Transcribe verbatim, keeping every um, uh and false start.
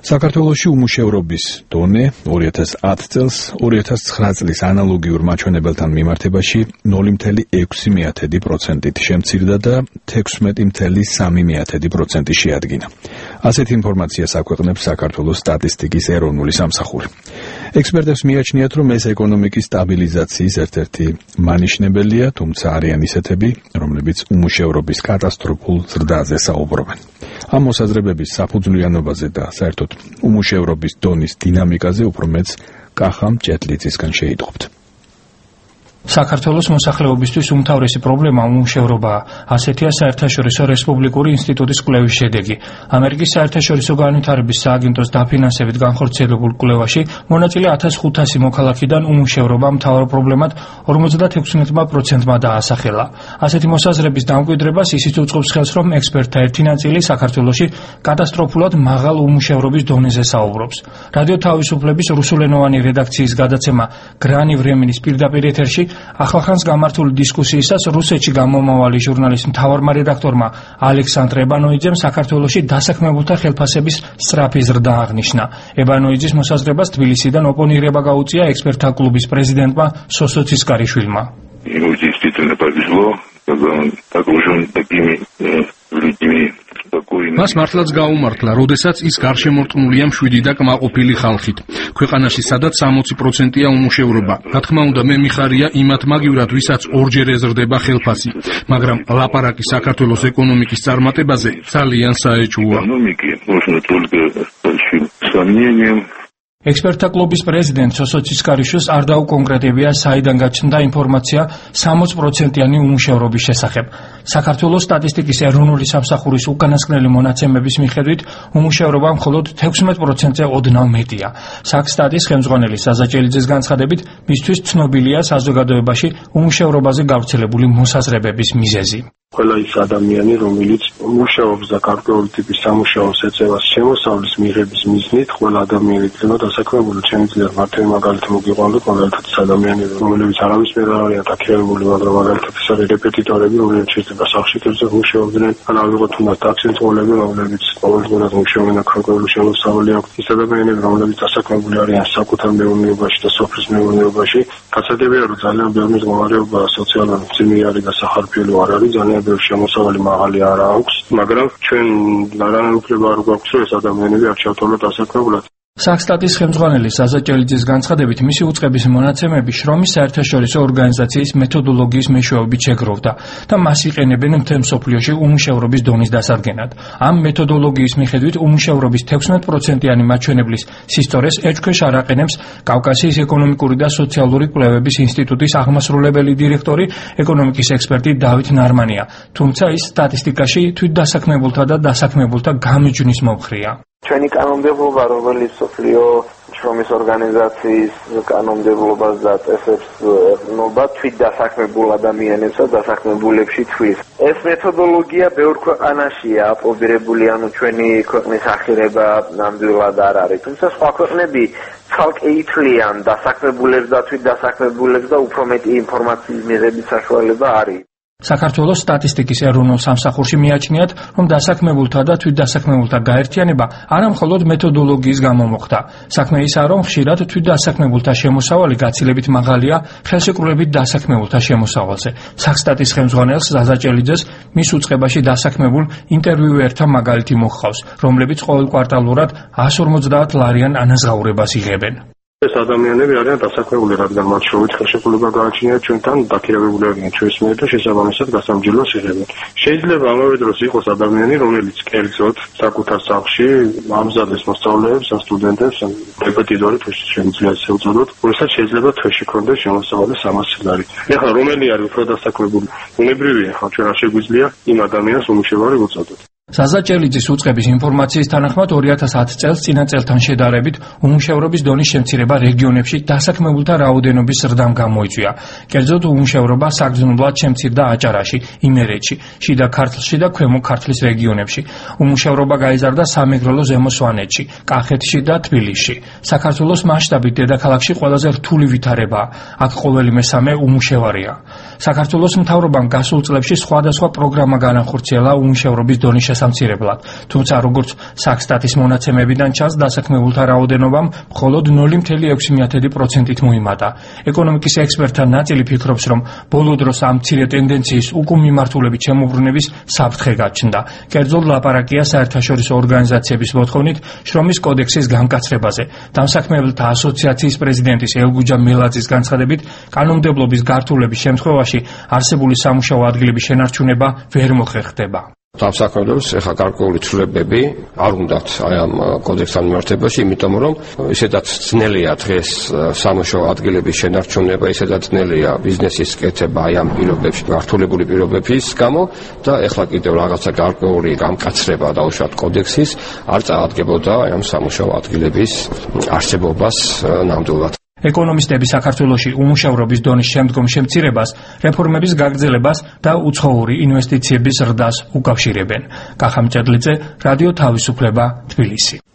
საქართველოში უმუშევრობის დონე ორი ათას ათი წელს ორი ათას ცხრა წლის ანალოგიურ მაჩვენებელთან მიმართებაში ნული ათეული ექვსი პროცენტით შემცირდა და თექვსმეტი ათეული სამი პროცენტი შეადგინა. ასეთ ინფორმაციას აქვეყნებს საქართველოს სტატისტიკის ეროვნული სამსახური. ექსპერტებს მიაჩნიათ, რომ ეს ეკონომიკის სტაბილიზაციის ერთ-ერთი მანიშნებელია, თუმცა არიან ისეთები, რომლებიც უმუშევრობის კატასტროფულ ზრდაზე საუბრობენ. ამ მოსაზრებების საფუძვლიანობაზე და საერთოდ უმუშევრობის დონის დინამიკაზე უფრო მეც კახამ ჭეტლიძისგან შეიტყობთ. საქართველოს მოსახლეობისთვის უმთავრესი პრობლემა უმუშევრობაა. ასეთია საერთაშორისო რესპუბლიკური ინსტიტუტის კვლევის შედეგი. ამერიკის საერთაშორისო განვითარების სააგენტოს დაფინანსებით განხორციელებულ კვლევაში მონაწილე ათას ხუთასი მოქალაქიდან უმუშევრობა მთავარ პრობლემად ორმოცდაექვსი პროცენტმა დაასახელა. ასეთი მოსაზრების დამკვიდრებას ისიც უწყობს ხელს, რომ ექსპერტთა ერთი ნაწილი საქართველოში კატასტროფულად მაღალ უმუშევრობის დონეზე საუბრობს. რადიო თავისუფლების რუსულენოვანი რედაქციის გადაცემა გრანი ვრემენის პირდაპირ ეთერში ახლახანს გამართული დისკუსიისას რუსეთში გამომავალი ჟურნალის მთავარმა რედაქტორმა ალექსანდრ ებანოიძემ საქართველოში დასაქმებულთა ხელფასების სწრაფი ზრდა აღნიშნა. ებანოიძის მოსაზრებას თბილისიდან ოპონირება გაუწია ექსპერტთა კლუბის პრეზიდენტმა სოსო ცისკარიშვილმა. Ему действительно повезло, когда он окружен такими людьми. მას მართლაც გაუმართლა, როდესაც ის გარშემორტყმულია მშვიდი და კმაყოფილი ხალხით. ქვეყანაში სადაც სამოცი პროცენტია უმუშევრობა. რა თქმა უნდა, მე მიხარია იმათ მაგივრად, ვისაც ორჯერ ეზრდება ხელფასი, მაგრამ ლაპარაკი საქართველოს ეკონომიკის წარმატებაზე ძალიან საეჭვოა. ექსპერტთა კლუბის პრეზიდენტ სოსო ცისკარიშვილს არ დაუკონკრეტებია, საიდან გაჩნდა ინფორმაცია სამოცი პროცენტიანი უმუშევრობის შესახებ. საქართველოს სტატისტიკის ეროვნული სამსახურის უკანასკნელი მონაცემების მიხედვით უმუშევრობა მხოლოდ თექვსმეტ პროცენტზე ოდნავ მეტია. საქსტატის ხელმძღვანელი საზა ჭელიძის განცხადებით, მისთვის ცნობილია საზოგადოებაში უმუშევრობაზე გავრცელებული მოსაზრებების მიზეზი. ყველა ის ადამიანი, რომელიც მუშაობს და გარკვეული ტიპის სამუშაოს ეწევას შემოსავლის მიღების მიზნით, ყველა ადამიანი იქნება დასაქმებული. შემიძლია მარტივი მაგალითი მოგიყვანოთ, მაგალითად ის ადამიანები, რომლებიც არავის მიერ არ არიან დაქირავებული, მაგრამ მაგალითად ის არის რეპეტიტორები, რომლებიც შეიძლება სახლში კერძოდ მუშაობდნენ, ან ავიღოთ თუნდაც ტაქსისტები, რომლებიც ყოველდღიურად მუშაობენ და გარკვეული შემოსავალი აქვთ. ის ადამიანები, რომლებიც დასაქმებული არიან საკუთარ მეურნეობაში და სოფლის მეურნეობაში, გასაგებია, რომ ძალიან ბევრი მდგომარეობა სოციალურ მძიმე არის და სახარბიელო არ არის, ძალიან შემოსავალი მაღალი არ აქვს, მაგრამ ჩვენ არანაირი უფლება არ გვაქვს, რომ ეს ადამიანები არ ჩავთვალოთ დასაქმებულად. საქსტატის ხელმძღვანელი საზა ჭელიძის განცხადებით, მისი უწყების მონაცემები შრომის საერთაშორისო ორგანიზაციის მეთოდოლოგიის მეშვეობით შეგროვდა და მას იყენებენ მთელ მსოფლიოში უმუშევრობის დონის დასადგენად. ამ მეთოდოლოგიის მიხედვით უმუშევრობის თექვსმეტ პროცენტიანი მაჩვენებლის სისწორეს ეჭქვეშ არ აყენებს კავკასიის ეკონომიკური და სოციალური კვლევების ინსტიტუტის აღმასრულებელი დირექტორი, ეკონომიკის ექსპერტი დავით ნარმანია, თუმცა ის სტატისტიკაში თვითდასაქმებულთა და დასაქმებულთა გამიჯვნის მომხრეა. ჩვენი კანონმდებლობა, რომელიც მსოფლიო შრომის ორგანიზაციის კანონმდებლობას და წესებს ეყრდნობა, თვითდასაქმებულ ადამიანებს და დასაქმებულებში თვლის. ეს მეთოდოლოგია ბევრ ქვეყანაშია აპრობირებული, ანუ ჩვენი ქვეყნის ახირება ნამდვილად არ არის. თუმცა სხვა ქვეყნები ცალკე ითვლიან დასაქმებულებს და თვითდასაქმებულებს და უფრო მეტი ინფორმაციის მიღების საშუალება არის. საქართველოს სტატისტიკის ეროვნულ სამსახურში მიაჩნიათ, რომ დასაქმებულთა და თვითდასაქმებულთა გაერთიანება არა მხოლოდ მეთოდოლოგიის გამო მოხდა. საქმე ისაა, რომ ხშირად თვითდასაქმებულთა შემოსავალი გაცილებით მაღალია ხელშეკრულებით დასაქმებულთა შემოსავალზე. საქსტატის ხელმძღვანელს საზა ჭელიძეს მის უწყებაში დასაქმებულ ინტერვიუერთა მაგალითი მოჰყავს, რომლებიც ყოველკვარტალურად εκατს ორმოცდაათ ლარიან ანაზღაურებას იღებენ. ეს ადამიანები არიან დასაქმებული, რადგან მათ შორის ხელშეკრულება გააჩნიათ ჩვენთან, დაქირავებული არიან ჩვენს მიერ და შესაბამისად გასამჯელოს იღებენ. შეიძლება ამავე დროს იყოს ადამიანი, რომელიც კერძოდ საკუთარ სახლში ამზადებს მოსწავლეებს, ან სტუდენტებს, ან რეპეტიტორი თვეში შეიძლება ესე უწოდოთ, რომელსაც შეიძლება თვეში ქონდეს შემოსავალი სამასი ლარი. ეხლა რომელი არის უფრო დასაქმებული? უნებრივია, ხა ჩვენ არ შეგვიძლია იმ ადამიანს უმუშევარი უწოდოთ. საზა ჭელიძის უწყების ინფორმაციის თანახმად ორი ათას ათი წელს წინა წელთან შედარებით უმუშევრობის დონის შემცირება რეგიონებში დასაქმებულთა რაოდენობის ზრდამ გამოიწვია. კერძოდ უმუშევრობა საგრძნობლად შემცირდა აჭარაში, იმერეთში, შიდა ქართლში და ქვემო ქართლის რეგიონებში. უმუშევრობა გაიზარდა სამეგრელო ზემო სვანეთში, კახეთში და თბილისში. საქართველოს მასშტაბით დედაქალაქში ყველაზე რთული ვითარებაა. აქ ყოველი მესამე უმუშევარია. საქართველოს მთავრობამ გასულ წლებში სხვადასხვა პროგრამა განახორციელა უმუშევრობის დონის შესამცირებლად. თუმცა როგორც საქსტატის მონაცემებიდან ჩანს, დასაქმებულთა რაოდენობამ მხოლოდ ნული ფاصლე ექვსი პროცენტით მოიმატა. ეკონომიკის ექსპერტთა ნაწილი ფიქრობს, რომ ბოლო დროს ამ მცირე ტენდენციის უკუმიმართულებით შემოbrunების საფრთხე გაჩნდა. კერძოდ ლაპარაკია საერთაშორისო ორგანიზაციების მოთხოვნით შრომის კოდექსის განკაცრებაზე. დამსაქმებელთა ასოციაციის პრეზიდენტის ელგუჯა მელაძის განცხადებით, კანონმდებლობის გართულების შემთხვევაში არსებული სამუშაო ადგილების შენარჩუნება ვერ მოხერხდება. დამსაქმებელს ეხლა გარკვეული ცვლილებები არ უნდათ აი ამ კოდექსთან მიმართებაში, იმიტომ რომ ისედაც ძნელია დღეს სამუშაო ადგილების შენარჩუნება, ისედაც ძნელია ბიზნესის კეთება აი ამ პირობებში, გართულებული პირობების გამო და ეხლა კიდევ რაღაცა გარკვეული გამკაცრება დაუშვათ კოდექსის არ წაადგებოდა აი ამ სამუშაო ადგილების არსებობას ნამდვილად. ეკონომისტები საქართველოში უმუშევრობის დონის შემდგომ შემცირებას, რეფორმების გაგრძელებას და უცხოური ინვესტიციების ზრდას უკავშირებენ. კახა მჭედლიძე, რადიო თავისუფლება, თბილისი.